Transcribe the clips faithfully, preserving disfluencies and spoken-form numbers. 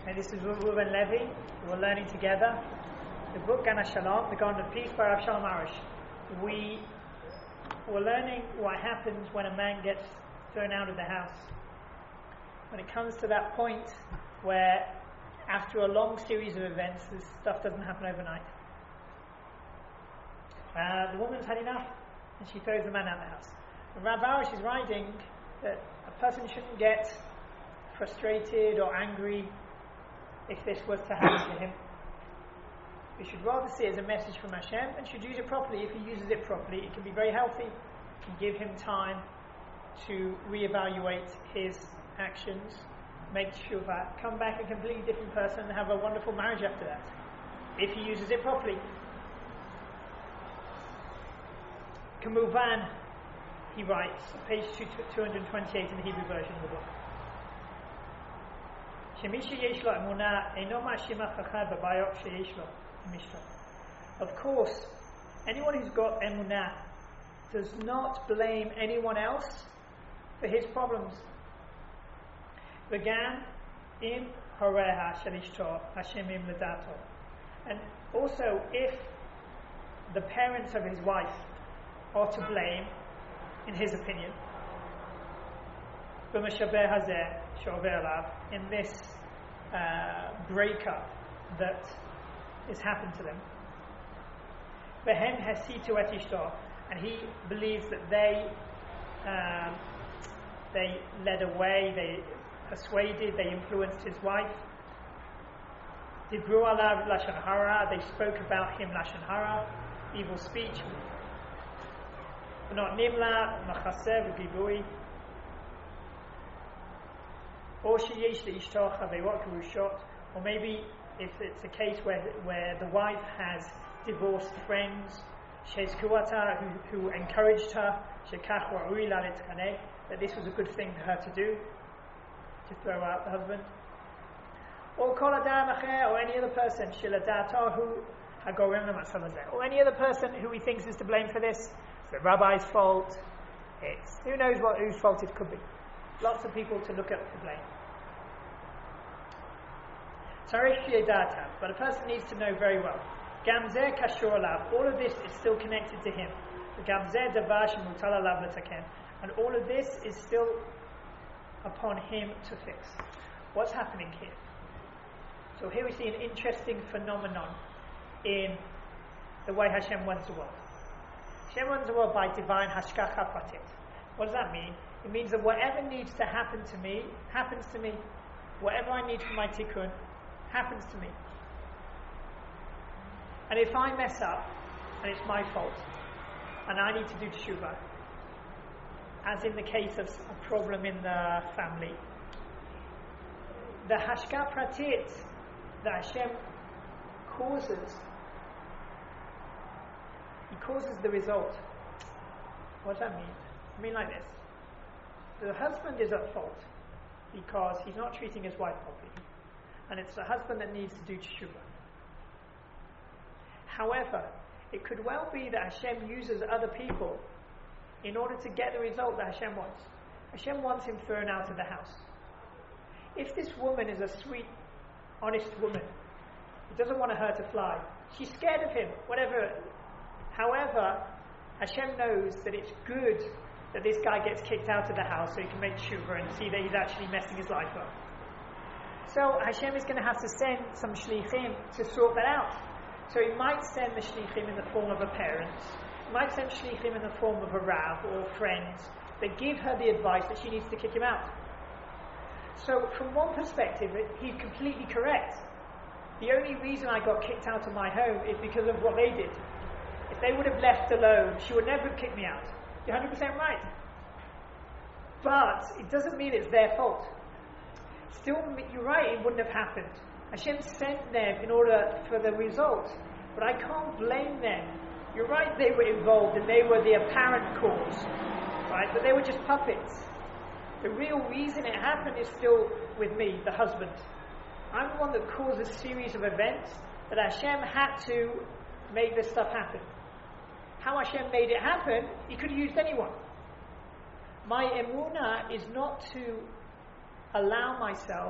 And this is Reuven Levi. We're learning together the book Gan HaShalom, the Garden of Peace by Rav Shalom Arush. We were learning what happens when a man gets thrown out of the house. When it comes to that point where after a long series of events, this stuff doesn't happen overnight. Uh, the woman's had enough and she throws the man out of the house. And Rav Arush is writing that a person shouldn't get frustrated or angry if this was to happen to him. We should rather see it as a message from Hashem and should use it properly. If he uses it properly, it can be very healthy. It can give him time to reevaluate his actions, make shuvah, come back a completely different person and have a wonderful marriage after that, if he uses it properly. Kamuvan, he writes, page two twenty-eight in the Hebrew version of the book. Of course, anyone who's got emunah does not blame anyone else for his problems. V'gam im horeha shel ishto hashemim ledato. And also, if the parents of his wife are to blame, in his opinion, b'mashaber hazeh shover alav, in this uh, breakup that has happened to them, v'hem hasitu et ishto, and he believes that they um, they led away, they persuaded, they influenced his wife. Dibru alav lashon hara, they spoke about him lashon hara, evil speech. Not nimla machasev v'bibui. Or sheyesh leishto chaverot karushot, or maybe if it's a case where where the wife has divorced friends, shezkuata, who who encouraged her, shekach wa'ui la'letkaneh, that this was a good thing for her to do, to throw out the husband. Or kol adam acher, or any other person, shiladatahu hagorim lematzalazeh, or any other person who he thinks is to blame for this. It's the rabbi's fault. It's who knows what whose fault it could be. Lots of people to look at for blame. But a person needs to know very well. Gamzer kashor alav, all of this is still connected to him. Gamzer davar shemutal alav letaken, and all of this is still upon him to fix. What's happening here? So here we see an interesting phenomenon in the way Hashem runs the world. Hashem runs the world by divine hashgacha pratit. What does that mean? It means that whatever needs to happen to me, happens to me. Whatever I need for my tikkun, happens to me. And if I mess up, and it's my fault, and I need to do teshuvah, as in the case of a problem in the family, the hashgacha pratit that Hashem causes, He causes the result. What does that mean? I mean like this. The husband is at fault because he's not treating his wife properly, and it's the husband that needs to do teshuvah. However, it could well be that Hashem uses other people in order to get the result that Hashem wants. Hashem wants him thrown out of the house. If this woman is a sweet, honest woman, he doesn't want her to fly, she's scared of him, whatever. However, Hashem knows that it's good that this guy gets kicked out of the house so he can make tshuva and see that he's actually messing his life up. So Hashem is going to have to send some shlichim to sort that out. So he might send the shlichim in the form of a parent, he might send shlichim in the form of a rav or friends that give her the advice that she needs to kick him out. So from one perspective, he's completely correct. The only reason I got kicked out of my home is because of what they did. If they would have left alone, she would never have kicked me out. You're one hundred percent right. But it doesn't mean it's their fault. Still, you're right, it wouldn't have happened. Hashem sent them in order for the result. But I can't blame them. You're right, they were involved and they were the apparent cause. Right? But they were just puppets. The real reason it happened is still with me, the husband. I'm the one that caused a series of events that Hashem had to make this stuff happen. How Hashem made it happen, He could have used anyone. My emunah is not to allow myself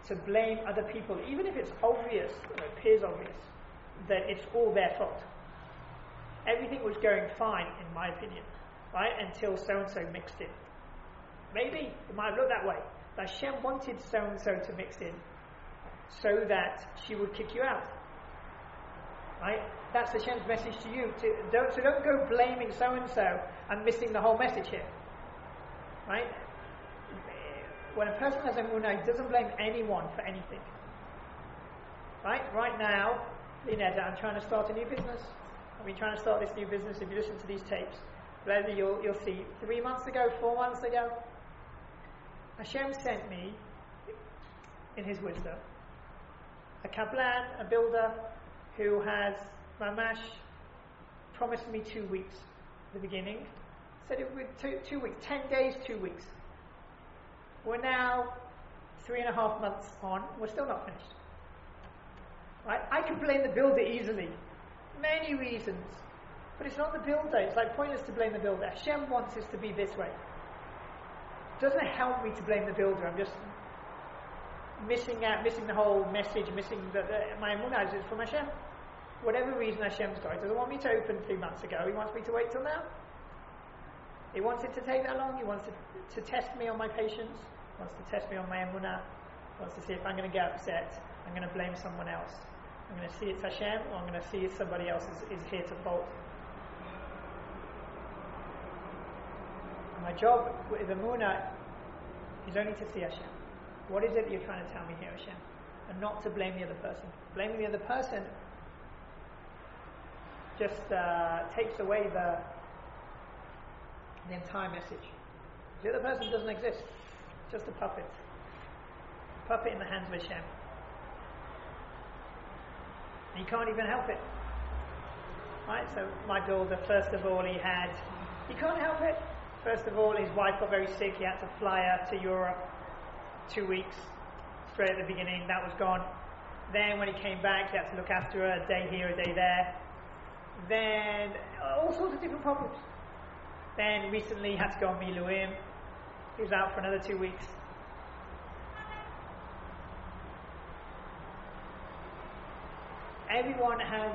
to blame other people, even if it's obvious, or it appears obvious, that it's all their fault. Everything was going fine, in my opinion, right, until so-and-so mixed in. Maybe it might look that way. But Hashem wanted so-and-so to mix in so that she would kick you out. Right? That's Hashem's message to you. To, don't, so don't go blaming so-and-so and missing the whole message here. Right? When a person has emunah, he doesn't blame anyone for anything. Right? Right now, Lineda, I'm trying to start a new business. I've been trying to start this new business. If you listen to these tapes, whether you'll, you'll see three months ago, four months ago, Hashem sent me, in His wisdom, a kablan, a builder, who has, mamash, promised me two weeks at the beginning. Said it would two, two weeks, ten days, two weeks. We're now three and a half months on, we're still not finished. Right? I can blame the builder easily. Many reasons. But it's not the builder. It's like pointless to blame the builder. Hashem wants us to be this way. It doesn't help me to blame the builder. I'm just missing out, missing the whole message, missing the, the, my emunah is from Hashem. Whatever reason Hashem's got, He doesn't want me to open three months ago. He wants me to wait till now. He wants it to take that long. He wants to, to test me on my patience. He wants to test me on my emunah. He wants to see if I'm going to get upset. I'm going to blame someone else. I'm going to see it's Hashem, or I'm going to see it's somebody else is, is here to fault. My job with emunah is only to see Hashem. What is it that you're trying to tell me here, Hashem? And not to blame the other person. Blaming the other person just uh, takes away the the entire message. The other person doesn't exist. Just a puppet. A puppet in the hands of Hashem. And you can't even help it. Right? So my builder, first of all, he had, he can't help it. First of all, his wife got very sick. He had to fly her to Europe. Two weeks, straight at the beginning. That was gone. Then when he came back, he had to look after her a day here, a day there. Then all sorts of different problems. Then recently he had to go on Miluim. He was out for another two weeks. Everyone has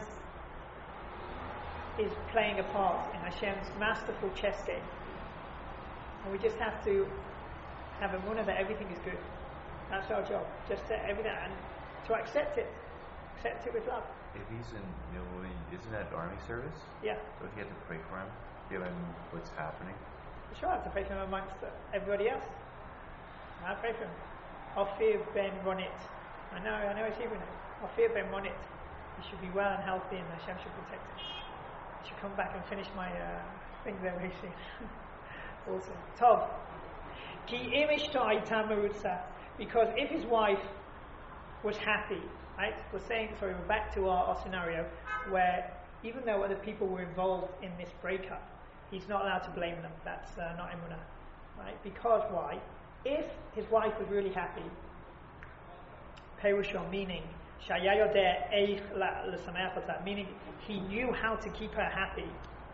is playing a part in Hashem's masterful chess game. And we just have to have a emunah that everything is good. That's our job. Just to everything and to accept it. Accept it with love. If he's in Miluim, isn't that army service? Yeah. Don't you have to pray for him, given what's happening? Sure, I have to pray for him amongst everybody else. I pray for him. Ophir ben Ronit. I know, I know it's Hebrew name. Ophir ben Ronit. He should be well and healthy, and Hashem should protect him. I should come back and finish my uh, thing there very soon. Awesome. Tov. Ki im ishto hayta merutza. Because if his wife was happy, right? We're saying, sorry, we're back to our, our scenario where even though other people were involved in this breakup, he's not allowed to blame them. That's uh, not emunah, right? Because why? If his wife was really happy, perushon, meaning shayayodeh eich l'sameach ota, meaning he knew how to keep her happy.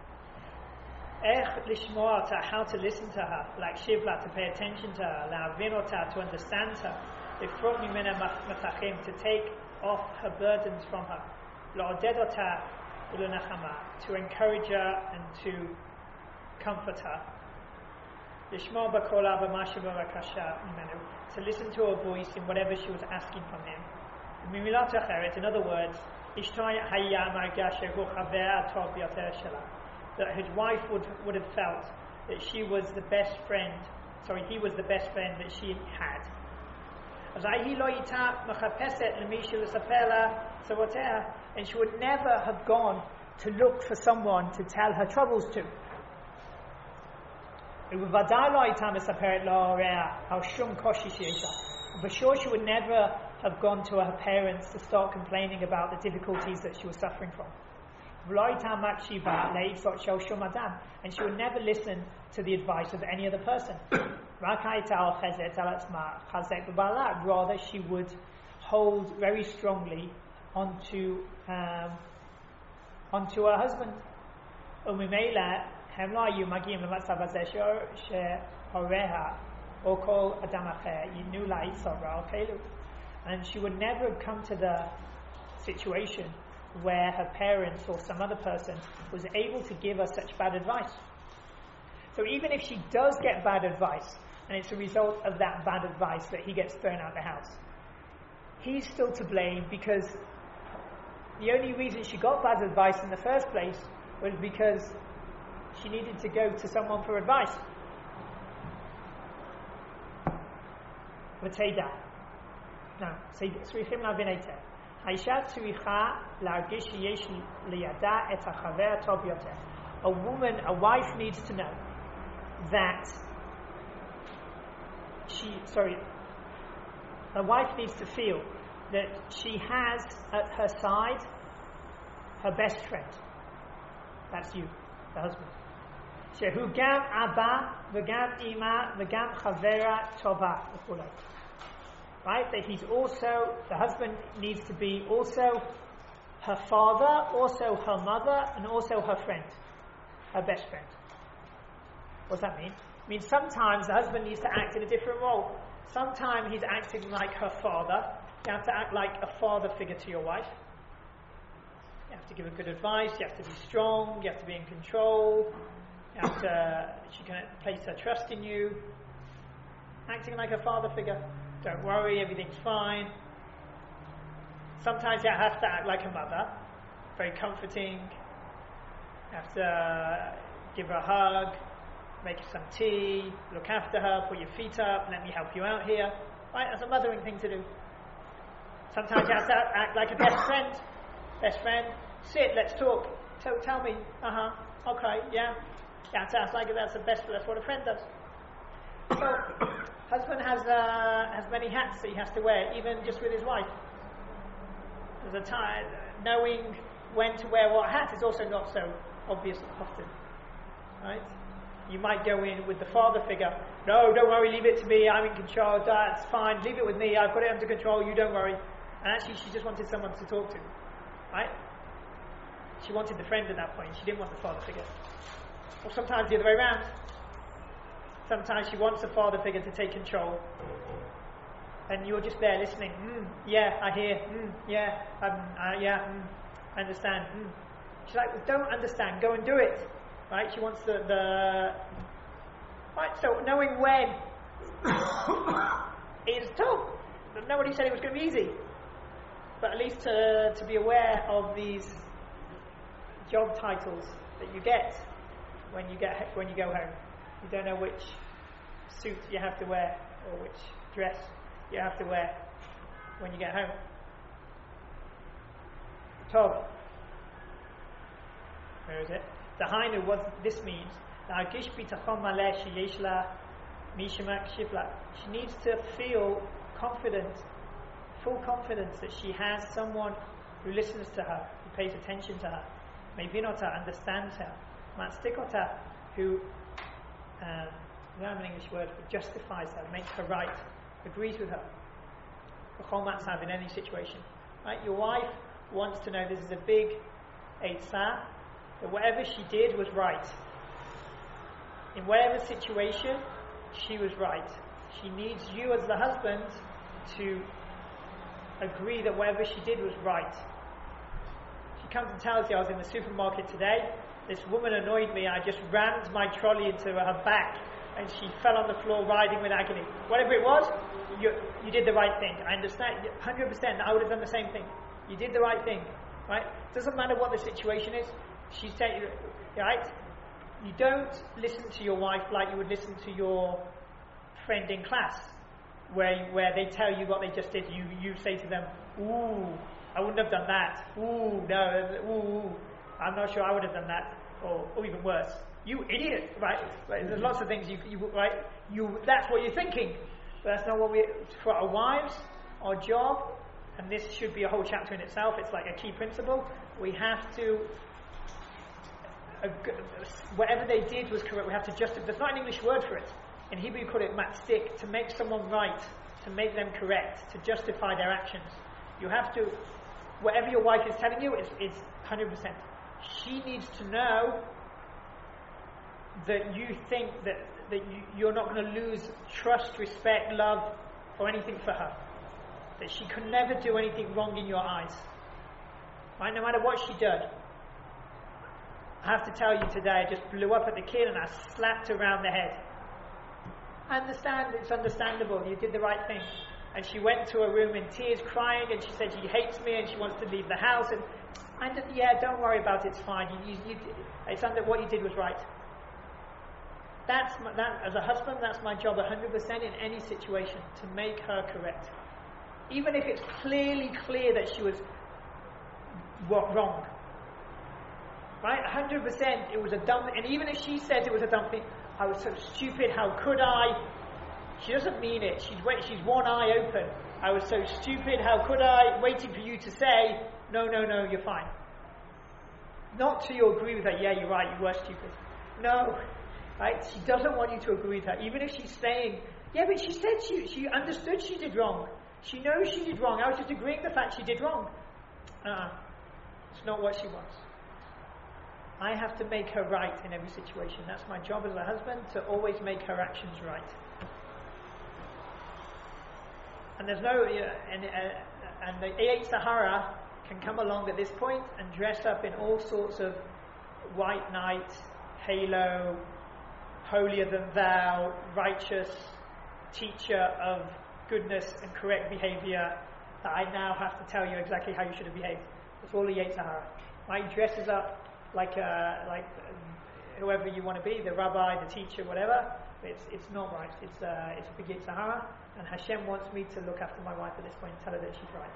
Ech lishmoa ota, how to listen to her, like shivla, to pay attention to her, la'avin ota, to understand her, ifrot mimena matachim, to take off her burdens from her, la'oded ota u'lenachama, to encourage her and to comfort her. Lishmoa b'kola b'masha b'rakasha mimenu, to listen to her voice in whatever she was asking from him. Mimilat acheret, in other words, ishtai hayya margashe hu chaver atov biyoter shela, that his wife would would have felt that she was the best friend, sorry, he was the best friend that she had. And she would never have gone to look for someone to tell her troubles to. For sure she would never have gone to her parents to start complaining about the difficulties that she was suffering from. And she would never listen to the advice of any other person. Rather, she would hold very strongly onto um, onto her husband. and she would never have come to the situation where her parents or some other person was able to give her such bad advice. So even if she does get bad advice, and it's a result of that bad advice that he gets thrown out of the house, he's still to blame, because the only reason she got bad advice in the first place was because she needed to go to someone for advice. ותדע. Now, צריכים להבין היטב. האישה צריכה להרגיש שיש לידה את החבר הטוב יותר. A woman, a wife needs to know that she, sorry, a wife needs to feel that she has at her side her best friend. That's you, the husband. שהוא גם אבא וגם אמא וגם חברה טובה וכולי. Right? That he's also, the husband needs to be also her father, also her mother, and also her friend, her best friend. What does that mean? It means sometimes the husband needs to act in a different role. Sometimes he's acting like her father. You have to act like a father figure to your wife. You have to give her good advice. You have to be strong. You have to be in control. You have to, she can place her trust in you. Acting like a father figure. Don't worry, everything's fine. Sometimes you have to act like a mother. Very comforting. You have to give her a hug, make her some tea, look after her, put your feet up, let me help you out here. Right? That's a mothering thing to do. Sometimes you have to act like a best friend. Best friend, sit, let's talk. Tell, tell me, uh-huh, okay, yeah. You have to act like that's the best, that's what a friend does. So, husband has uh, has many hats that he has to wear, even just with his wife. There's a time, knowing when to wear what hat is also not so obvious often. Right? You might go in with the father figure. No, don't worry, leave it to me, I'm in control, that's fine, leave it with me, I've got it under control, you don't worry. And actually she just wanted someone to talk to. Right? She wanted the friend at that point, she didn't want the father figure. Or sometimes the other way around. Sometimes she wants a father figure to take control, and you're just there listening. Mm, yeah, I hear. Mm, yeah, um, uh, yeah, mm, I understand. Mm. She's like, well, don't understand. Go and do it. Right? She wants the, the right. So knowing when is tough. Nobody said it was going to be easy, but at least to to be aware of these job titles that you get when you get when you go home. You don't know which suit you have to wear or which dress you have to wear when you get home. Tov. Where is it? The Hainu, what this means, she needs to feel confident, full confidence that she has someone who listens to her, who pays attention to her, mevinota, understands her, matstikota, who Um, we don't have an English word, but justifies her, makes her right, agrees with her. In any situation. Right? Your wife wants to know, this is a big eitzah, that whatever she did was right. In whatever situation, she was right. She needs you as the husband to agree that whatever she did was right. She comes and tells you, I was in the supermarket today, this woman annoyed me, I just rammed my trolley into her back and she fell on the floor writhing with agony. Whatever it was, you, you did the right thing. I understand, one hundred percent, I would have done the same thing. You did the right thing, right? Doesn't matter what the situation is, she's telling you, right? You don't listen to your wife like you would listen to your friend in class, where where they tell you what they just did. You, you say to them, ooh, I wouldn't have done that. Ooh, no, ooh, I'm not sure I would have done that, or, or even worse, you idiot, right? Right? There's lots of things you, you right. You that's what you're thinking, but that's not what we. For our wives, our job, and this should be a whole chapter in itself. It's like a key principle. We have to. Uh, whatever they did was correct. We have to justify. There's not an English word for it. In Hebrew, you call it matstik, to make someone right, to make them correct, to justify their actions. You have to. Whatever your wife is telling you is is one hundred percent. She needs to know that you think that, that you, you're not going to lose trust, respect, love, or anything for her. that she could never do anything wrong in your eyes. Right? No matter what she did. I have to tell you today, I just blew up at the kid and I slapped her around the head. I understand, it's understandable, you did the right thing. And she went to her room in tears, crying, and she said she hates me and she wants to leave the house. And I said, yeah, don't worry about it, it's fine. You, you, you, it's under, what you did was right. That's my, that, as a husband, that's my job one hundred percent in any situation, to make her correct. Even if it's clearly clear that she was wrong. Right? one hundred percent it was a dumb, and even if she says it was a dumb thing, I was so stupid, how could I? She doesn't mean it. She's wait, she's one eye open. I was so stupid, how could I? Waiting for you to say, no, no, no, you're fine. Not till you agree with her, yeah, you're right, you were stupid. No. Right? She doesn't want you to agree with her. Even if she's saying, yeah, but she said she, she understood she did wrong. She knows she did wrong. I was just agreeing with the fact she did wrong. Uh-uh. It's not what she wants. I have to make her right in every situation. That's my job as a husband, to always make her actions right. And there's no, uh, and, uh, and the Yetzer Hara can come along at this point and dress up in all sorts of white knight, halo, holier than thou, righteous, teacher of goodness and correct behavior, that I now have to tell you exactly how you should have behaved. It's all the Yetzer Hara. Right? He dresses up like uh, like whoever you want to be, the rabbi, the teacher, whatever. It's it's not right. It's uh, it's a big Yetzer Hara, and Hashem wants me to look after my wife at this point and tell her that she's right.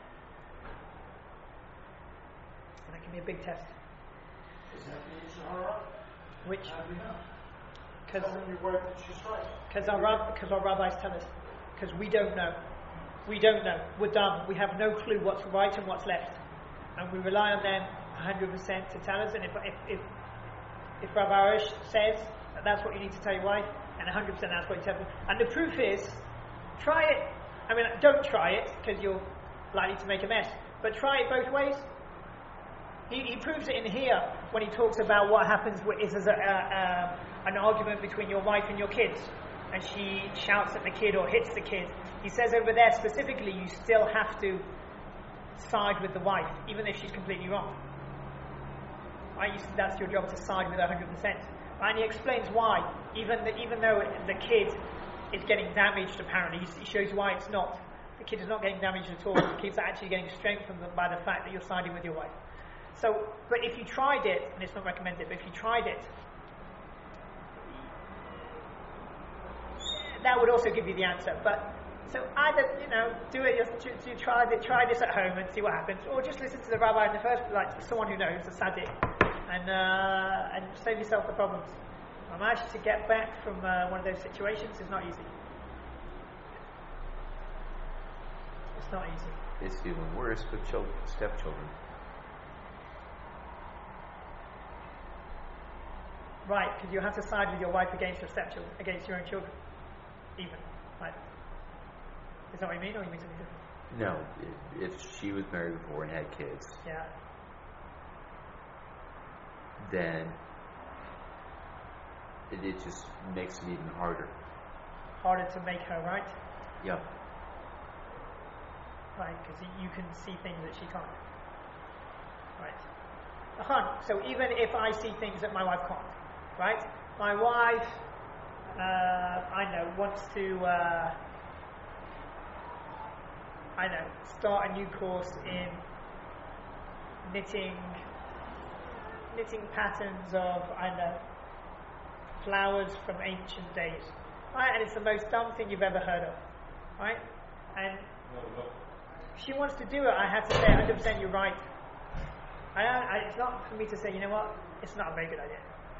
And that can be a big test. Is that the Yetzer Hara? Which? Because Because our, rab- our rabbis tell us. Because we don't know. We don't know. We're dumb. We have no clue what's right and what's left. And we rely on them one hundred percent to tell us. And if if if, if Rabbi Arush says that that's what you need to tell your wife, and one hundred percent that's what you tell them. And the proof is, try it. I mean, don't try it, because you're likely to make a mess. But try it both ways. He, he proves it in here when he talks about what happens if there's a, a, a, an argument between your wife and your kids, and she shouts at the kid or hits the kid. He says over there specifically, you still have to side with the wife, even if she's completely wrong. Right? You, that's your job, to side with her one hundred percent. Right? And he explains why, even the, even though the kid is getting damaged, apparently, he shows why it's not. The kid is not getting damaged at all. The kid's actually getting strengthened by the fact that you're siding with your wife. So, but if you tried it, and it's not recommended, but if you tried it, that would also give you the answer. But so either, you know, do it. You, you try it, try this at home and see what happens, or just listen to the rabbi in the first, like someone who knows, a tzaddik, and uh, and save yourself the problems. I managed to get back from uh, one of those situations. It's not easy. It's not easy. It's even worse with children, stepchildren. Right, because you have to side with your wife against your stepchildren, against your own children, even. Right? Is that what you mean, or you mean something different? No, if she was married before and had kids, yeah, then it, it just makes it even harder. Harder to make her right? Yeah. Right, because you can see things that she can't. Right. Uh-huh. So even if I see things that my wife can't, right? My wife, uh, I know, wants to, uh, I know, start a new course in knitting, knitting patterns of, I know, flowers from ancient days, right? And it's the most dumb thing you've ever heard of, right? And if she wants to do it, I have to say one hundred percent you're right. I don't, I, it's not for me to say, you know what, it's not a very good idea.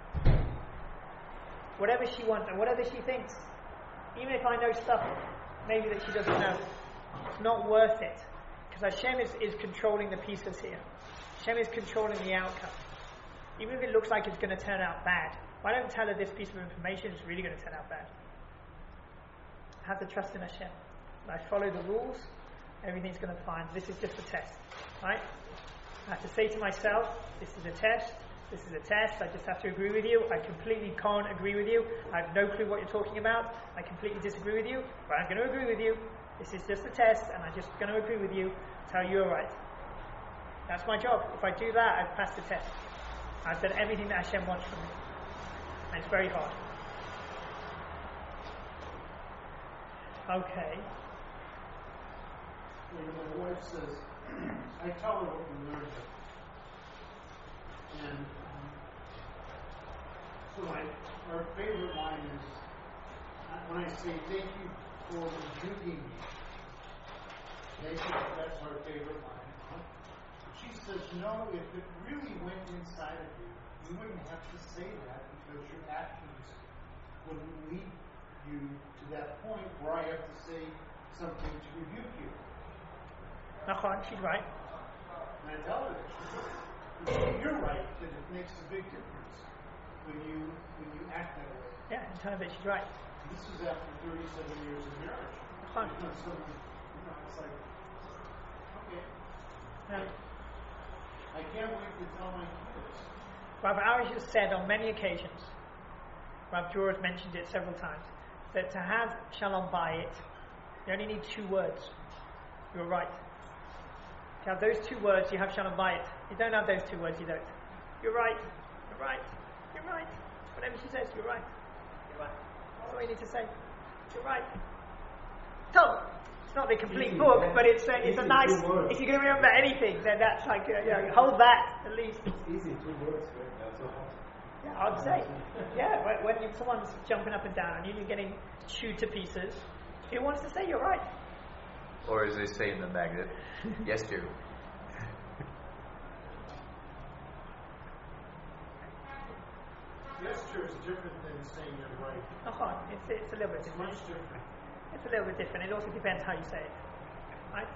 Whatever she wants and whatever she thinks, even if I know stuff maybe that she doesn't know, it's not worth it. Because Hashem is, is controlling the pieces here. Hashem is controlling the outcome. Even if it looks like it's going to turn out bad, if I don't tell her this piece of information, it's really going to turn out bad. I have to trust in Hashem. When I follow the rules, everything's going to be fine. This is just a test. Right? I have to say to myself, this is a test. This is a test. I just have to agree with you. I completely can't agree with you. I have no clue what you're talking about. I completely disagree with you. But I'm going to agree with you. This is just a test, and I'm just going to agree with you, tell you you're right. That's my job. If I do that, I've passed the test. I've done everything that Hashem wants from me. And it's very hard. Okay. When my wife says, I tell her what we learned. And um, so my, our favorite line is, uh, when I say thank you for rebuking me, thank you, that's our favorite line. Huh? She says, no, if it really went inside of you, you wouldn't have to say that because your actions wouldn't lead you to that point where I have to say something to rebuke you. Nachon, she's right. And I tell her that she's right. You're right, that it makes a big difference when you when you act that way. Yeah, in terms of she's right. This is after thirty-seven years of marriage. Nachon. You know, so, you know, it's like, okay, Um, I can't wait to tell my kids. Rav Arish has said on many occasions, Rav Jor has mentioned it several times, that to have Shalom Bayit, you only need two words. You're right. To have those two words, you have Shalom Bayit. You don't have those two words, you don't. You're right. You're right. You're right. Whatever she says, you're right. You're right. That's all you need to say. You're right. So, it's not the complete Easy, book, yeah. but it's a, it's a Easy, nice, two words. if you're going to remember anything, then that's like, uh, you know, hold that at least. It's easy, two words, right? That's so hard. Yeah, I'd say. Yeah, when, when you, someone's jumping up and down and you're getting chewed to pieces, who wants to say you're right? Or as they say in the magnet, yes, dear. Gesture is different than saying you're right. Oh, it's, it's a little bit It's different. much different. It's a little bit different. It also depends how you say it. Right?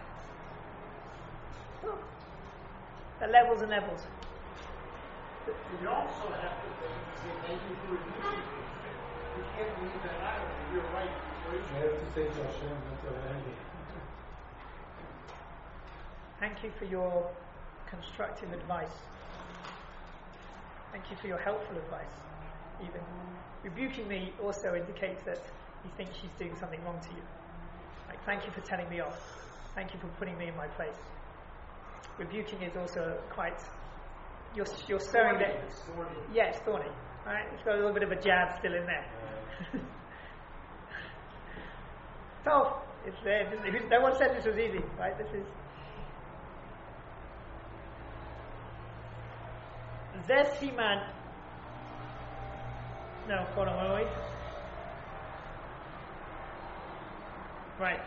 Look. The levels and levels. You also have to say thank you for rebuking me. You can't leave that out. You're right. You have to say to Hashem, that's what I mean. Thank you for your constructive advice. Thank you for your helpful advice. Even rebuking me also indicates that you think she's doing something wrong to you. Like, thank you for telling me off. Thank you for putting me in my place. Rebuking is also quite, you're, you're stirring that. It's thorny. Yeah, it's thorny. Right? It's got a little bit of a jab still in there. So, it's there. No one said this was easy, right? This is. Zesiman. No, hold on, wait, wait. Right.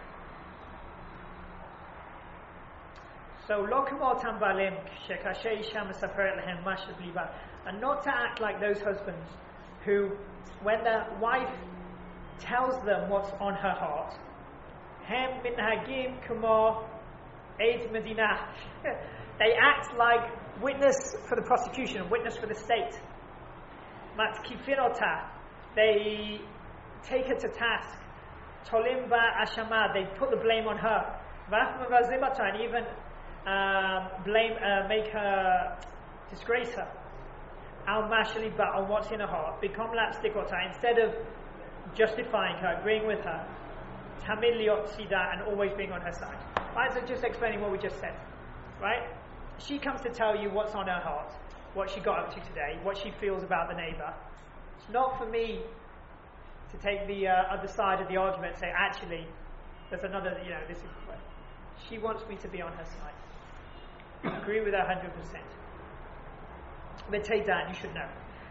So, lo kamo tambalim shekashe isha mesaperet lehem ma sheb'liba, and not to act like those husbands who, when the wife tells them what's on her heart, hem minhagim kamo eid medina. They act like witness for the prosecution, witness for the state. Matkifinota, they take her to task. Tolimba ashama, they put the blame on her. Vachmavazimata, and even um, blame, uh, make her disgrace her. Al mashaliba, on what's in her heart. Become lapstikota, instead of justifying her, agreeing with her. Tamiliot sida, and always being on her side. Right, so just explaining what we just said. Right? She comes to tell you what's on her heart, what she got up to today, what she feels about the neighbour. It's not for me to take the uh, other side of the argument and say, actually, there's another, you know, this is the way. She wants me to be on her side. I agree with her one hundred percent. But take that, you should know.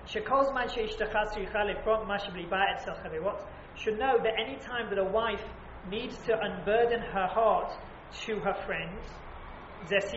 Should know that any time that a wife needs to unburden her heart to her friends, it's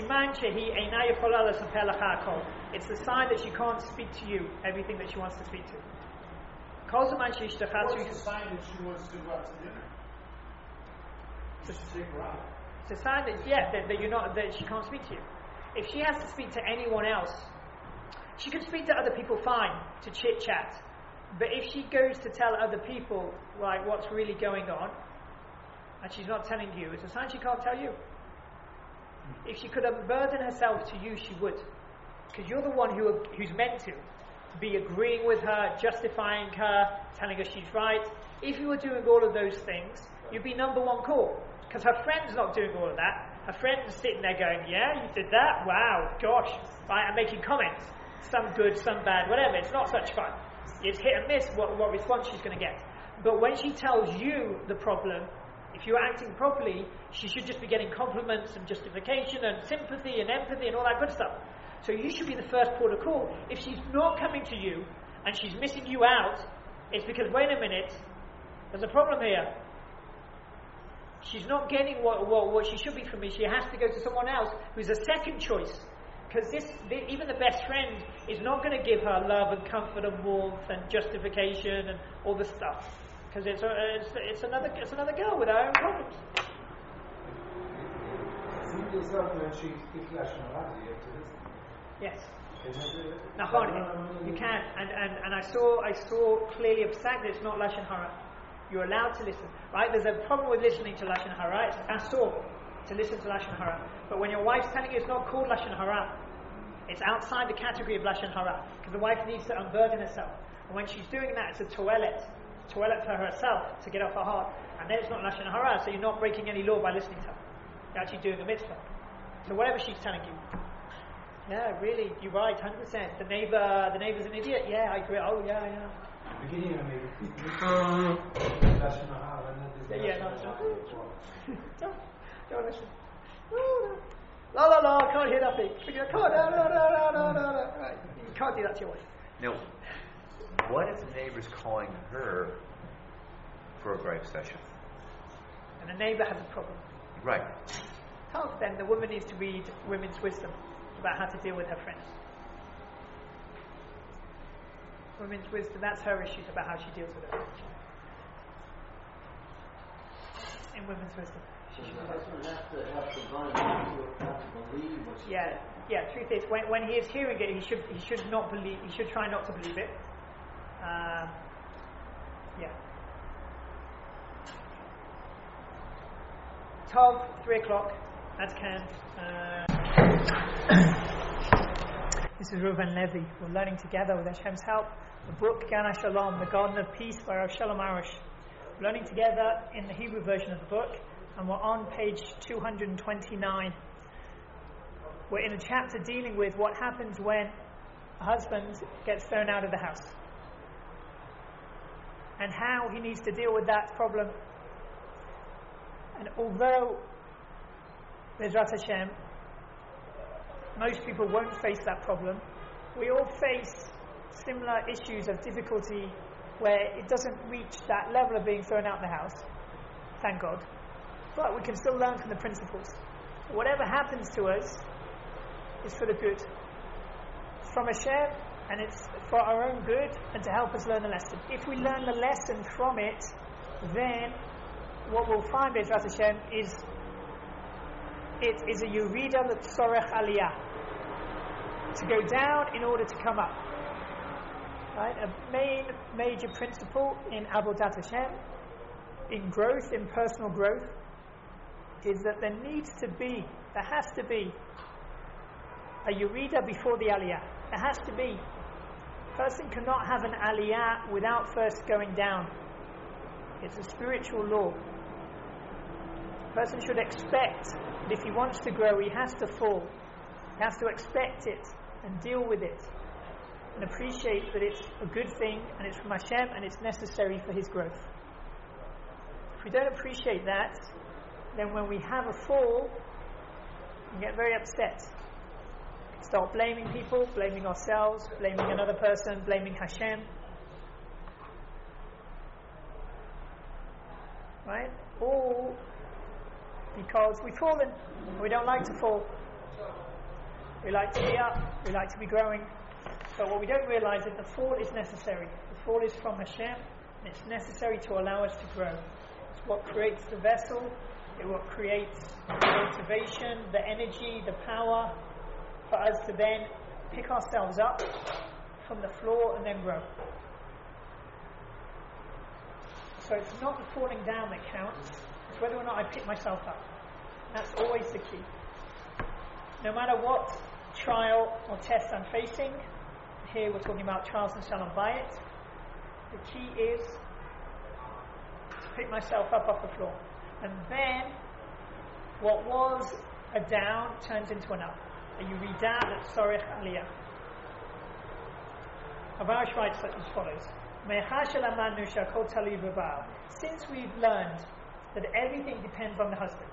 the sign that she can't speak to you everything that she wants to speak to. What's the sign that she wants to go out to dinner? Just to take her out. It's a sign that, yeah, that, that you're not, that she can't speak to you. If she has to speak to anyone else, she can speak to other people fine, to chit chat. But if she goes to tell other people, like, what's really going on, and she's not telling you, it's a sign she can't tell you. If she could unburden herself to you, she would. Because you're the one who who's meant to be agreeing with her, justifying her, telling her she's right. If you were doing all of those things, you'd be number one call. Because her friend's not doing all of that. Her friend's sitting there going, yeah, you did that? Wow, gosh. Right, and making comments. Some good, some bad, whatever. It's not such fun. It's hit and miss what, what response she's going to get. But when she tells you the problem, if you're acting properly, she should just be getting compliments and justification and sympathy and empathy and all that good stuff. So you should be the first port of call. If she's not coming to you and she's missing you out, it's because, wait a minute, there's a problem here. She's not getting what, what, what she should be from me. She has to go to someone else who's a second choice. Because this, the, even the best friend is not going to give her love and comfort and warmth and justification and all this stuff. Because it's, it's, it's, another, it's another girl with her own problems. Simply yourself when she speaks Lashon Hara, you have to listen. Yes. No, Nachon, you can. And, and, and I saw I saw clearly of Sagda, it's not Lashon Hara. You're allowed to listen. Right? There's a problem with listening to Lashon Hara. It's asur to listen to Lashon Hara. But when your wife's telling you it's not called Lashon Hara, it's outside the category of Lashon Hara. Because the wife needs to unburden herself. And when she's doing that, it's a toilet. Toilet for herself to get off her heart. And then it's not Lashon Hara, so you're not breaking any law by listening to her. You're actually doing a mitzvah. So whatever she's telling you. Yeah, really, you're right, one hundred percent. The neighbor, the neighbor's an idiot? Yeah, I agree. Oh, yeah, yeah. Beginning of maybe. Lashon Hara, and then there's Yeah, no, Lashon no. Hara. Don't, don't listen. Oh, no. La la la, I can't hear nothing. Come on, no, no, no, no, no, no. Right. You can't do that to your wife. Now, what if the neighbor's calling her for a gripe session? And the neighbor has a problem. Right. Tough, then the woman needs to read women's wisdom about how to deal with her friends. Women's wisdom, that's her issues about how she deals with her friends. In women's wisdom. She should husband has to have the mind to have to believe what she Yeah, yeah. Truth is, when when he is hearing it, he should he should not believe. He should try not to believe it. Um, yeah. Tov, three o'clock. That's Ken. Uh, this is Reuven Levi. We're learning together with Hashem's help the book Gan HaShalom, the Garden of Peace by Rav Shalom Arush. We're learning together in the Hebrew version of the book, and we're on page two hundred twenty-nine. We're in a chapter dealing with what happens when a husband gets thrown out of the house and how he needs to deal with that problem. And although Bezrat Hashem, most people won't face that problem, we all face similar issues of difficulty where it doesn't reach that level of being thrown out of the house, thank God, but we can still learn from the principles. Whatever happens to us is for the good. It's from Hashem, and it's for our own good and to help us learn the lesson. If we learn the lesson from it, then what we'll find, Bezrat Hashem, is it is a Yurida L'Tzorech Aliyah, to go down in order to come up. Right? A main major principle in Avodat Hashem, in growth, in personal growth, is that there needs to be, there has to be a Yurida before the Aliyah. There has to be. A person cannot have an Aliyah without first going down. It's a spiritual law. A person should expect that if he wants to grow, he has to fall. He has to expect it and deal with it and appreciate that it's a good thing and it's from Hashem and it's necessary for his growth. If we don't appreciate that, then when we have a fall, we get very upset. We start blaming people, blaming ourselves, blaming another person, blaming Hashem. Right? All because we've fallen and we don't like to fall. We like to be up, we like to be growing. But what we don't realize is that the fall is necessary. The fall is from Hashem, and it's necessary to allow us to grow. It's what creates the vessel, it's what creates the motivation, the energy, the power for us to then pick ourselves up from the floor and then grow. So it's not the falling down that counts, it's whether or not I pick myself up. That's always the key. No matter what trial or test I'm facing, here we're talking about trials and Shalom Bayit, the key is to pick myself up off the floor. And then what was a down turns into an up. A yurida that sorech aliyah. Avarish writes as follows: since we've learned that everything depends on the husband,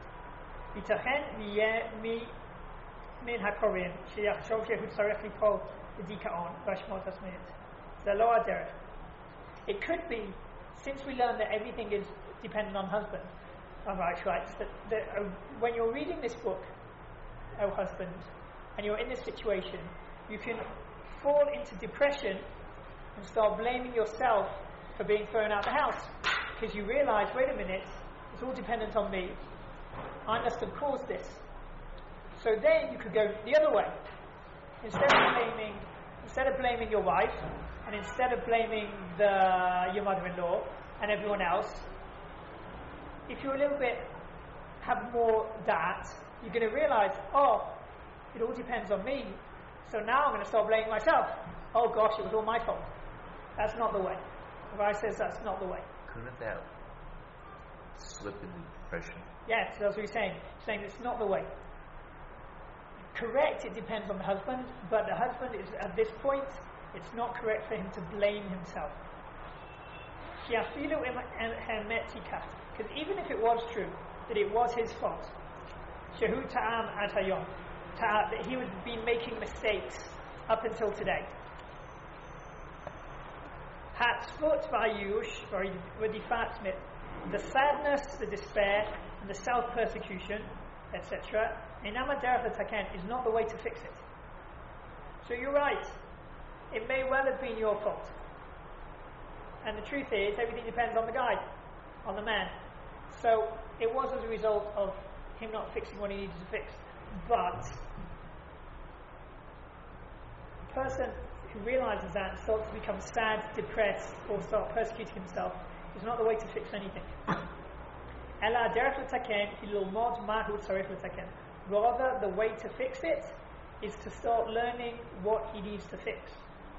it could be, since we learned that everything is dependent on husband, Avarish writes that, that uh, when you're reading this book, O husband, and you're in this situation, you can fall into depression and start blaming yourself for being thrown out of the house, because you realize, wait a minute, it's all dependent on me. I must have caused this. So then you could go the other way. Instead of blaming, instead of blaming your wife, and instead of blaming the your mother-in-law and everyone else, if you're a little bit have more that, you're going to realize, oh, it all depends on me. So now I'm going to start blaming myself. Oh gosh, it was all my fault. That's not the way. Rabbi says that's not the way. Couldn't that slip into depression? Yes, that's what he's saying. He's saying it's not the way. Correct, it depends on the husband, but the husband is, at this point, it's not correct for him to blame himself. Because even if it was true, that it was his fault, Shehu ta'am ad hayom, that he would be making mistakes up until today. Hatzvot v'ayush v'difat, the sadness, the despair, and the self-persecution, et cetera, inam derech l'taken, is not the way to fix it. So you're right. It may well have been your fault. And the truth is, everything depends on the guy, on the man. So it was as a result of him not fixing what he needed to fix. But the person who realizes that and starts to become sad, depressed, or start persecuting himself is not the way to fix anything. Rather, the way to fix it is to start learning what he needs to fix.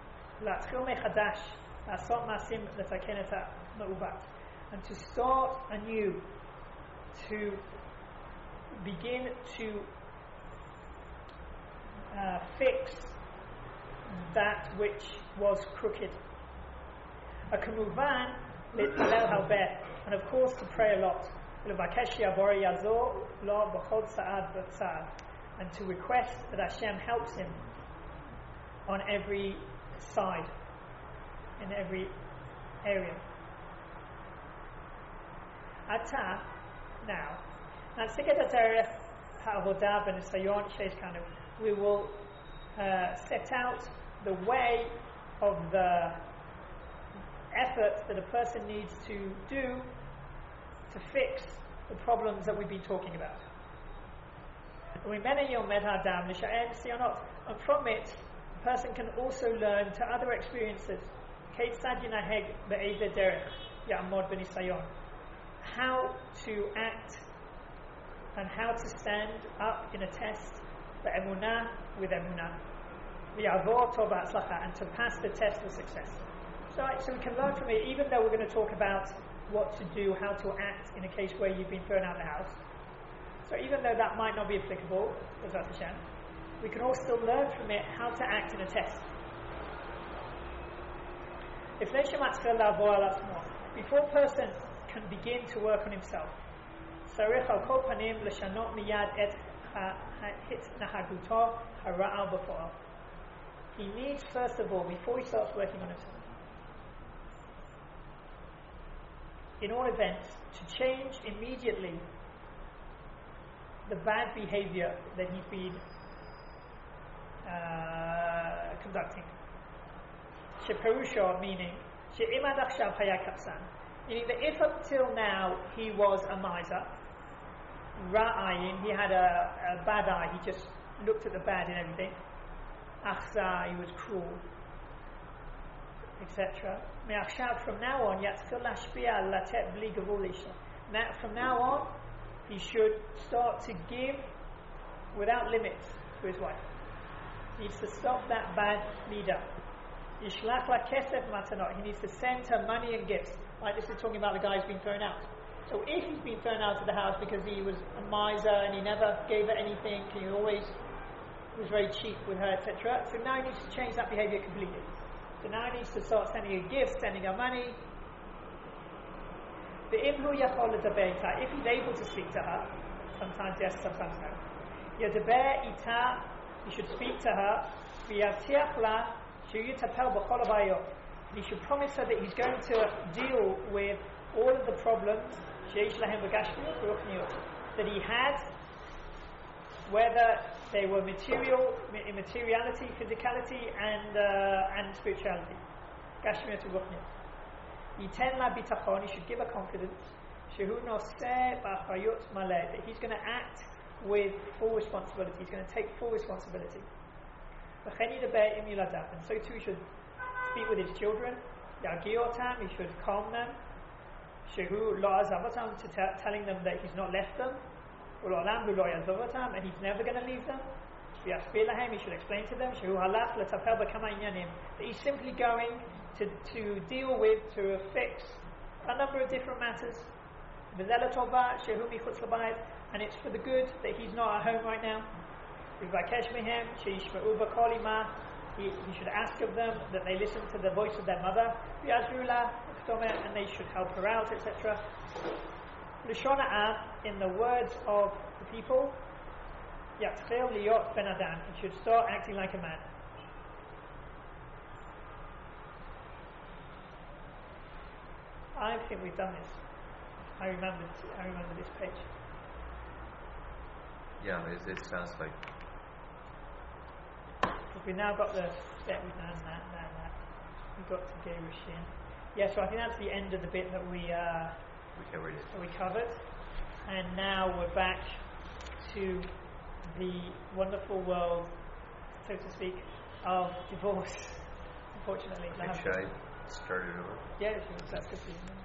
And to start anew, to begin to uh, fix that which was crooked. A kamuvan lit'alel halbeh, and of course to pray a lot. And to request that Hashem helps him on every side, in every area. Ata, now, we will uh, set out the way of the effort that a person needs to do to fix the problems that we've been talking about. And from it, a person can also learn to other experiences. How to act and how to stand up in a test with emunah, and to pass the test with success. So, so we can learn from it, even though we're going to talk about what to do, how to act in a case where you've been thrown out of the house. So even though that might not be applicable, we can all still learn from it how to act in a test. Before a person can begin to work on himself, he needs, first of all, before he starts working on himself, in all events, to change immediately the bad behavior that he's been uh, conducting. Sheperusha, meaning meaning that if up till now he was a miser, ra'ayin, he had a, a bad eye, he just looked at the bad in everything, achza, he was cruel, et cetera. From now on, now, from now on, he should start to give without limits to his wife. He needs to stop that bad leader. He needs to send her money and gifts. Like this is talking about the guy who's been thrown out. So if he's been thrown out of the house because he was a miser and he never gave her anything, he always was very cheap with her, et cetera. So now he needs to change that behavior completely. So now he needs to start sending her gifts, sending her money. If he's able to speak to her, sometimes yes, sometimes no. Yadaber ita, you should speak to her. V'yavtiach la sheyutapel b'chol habayot. He should promise her that he's going to deal with all of the problems sheish lahem b'gashmiyot v'ruchniot that he had, whether they were material, immateriality, physicality, and uh, and spirituality. Gashmiyot v'ruchniot. Yiten la bitachon, he should give her confidence. Shehu noseh b'achayut maleh, that he's going to act with full responsibility. He's going to take full responsibility. V'chen yidaber im yiladav, and so too he should speak with his children. Yagiotam, he should calm them. Shehu lo azavatam, to t- telling them that he's not left them. Ulolam hu lo yazavatam, and he's never going to leave them. V'yasbir lahem, he should explain to them. Shehu halach letapel b'kama inyanim, that he's simply going to to deal with, to fix a number of different matters. V'zeh letova shehu michutz labayit, and it's for the good that he's not at home right now. V'vakesh mehem sheyishma'u b'kol imah, he should ask of them that they listen to the voice of their mother. V'yazru la, and they should help her out, et cetera. L'shon ha'am, in the words of the people, yatchil liyot ben adam, he should start acting like a man. I think we've done this. I remember. I remember this page. Yeah, it, it sounds like. We've now got the step. We've done that, that, that. We've got to Gerushin. Yeah, so I think that's the end of the bit that we uh, we covered it. That we covered, and now we're back to the wonderful world, so to speak, of divorce. Unfortunately, Should I start it over? Yeah, sure, that's good.